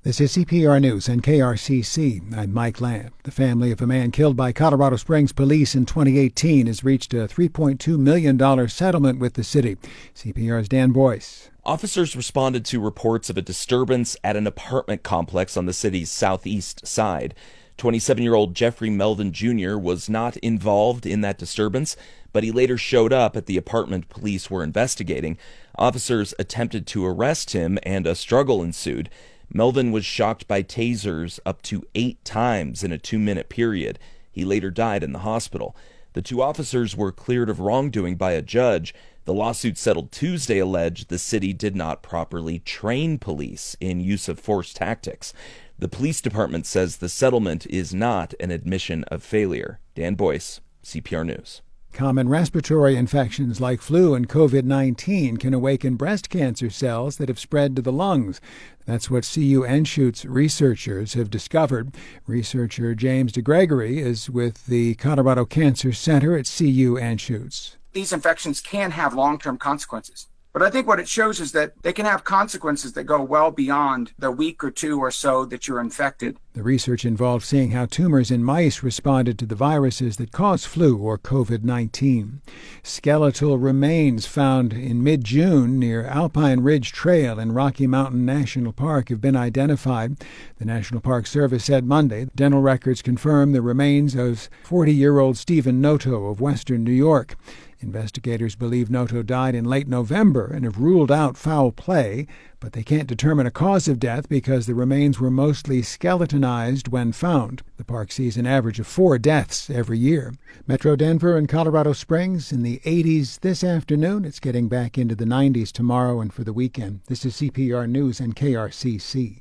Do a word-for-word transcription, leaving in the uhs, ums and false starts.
This is C P R News and K R C C. I'm Mike Lamb. The family of a man killed by Colorado Springs police in twenty eighteen has reached a three point two million dollars settlement with the city. C P R's Dan Boyce. Officers responded to reports of a disturbance at an apartment complex on the city's southeast side. twenty-seven-year-old Jeffrey Meldon Junior was not involved in that disturbance, but he later showed up at the apartment police were investigating. Officers attempted to arrest him, and a struggle ensued. Meldon was shocked by tasers up to eight times in a two-minute period. He later died in the hospital. The two officers were cleared of wrongdoing by a judge. The lawsuit settled Tuesday alleged the city did not properly train police in use of force tactics. The police department says the settlement is not an admission of failure. Dan Boyce, C P R News. Common respiratory infections like flu and covid nineteen can awaken breast cancer cells that have spread to the lungs. That's what C U Anschutz researchers have discovered. Researcher James DeGregory is with the Colorado Cancer Center at C U Anschutz. These infections can have long-term consequences. But I think what it shows is that they can have consequences that go well beyond the week or two or so that you're infected. The research involved seeing how tumors in mice responded to the viruses that cause flu or covid nineteen. Skeletal remains found in mid-June near Alpine Ridge Trail in Rocky Mountain National Park have been identified. The National Park Service said Monday dental records confirm the remains of forty-year-old Stephen Noto of western New York. Investigators believe Noto died in late November and have ruled out foul play, but they can't determine a cause of death because the remains were mostly skeletonized when found. The park sees an average of four deaths every year. Metro Denver and Colorado Springs in the eighties this afternoon. It's getting back into the nineties tomorrow and for the weekend. This is C P R News and K R C C.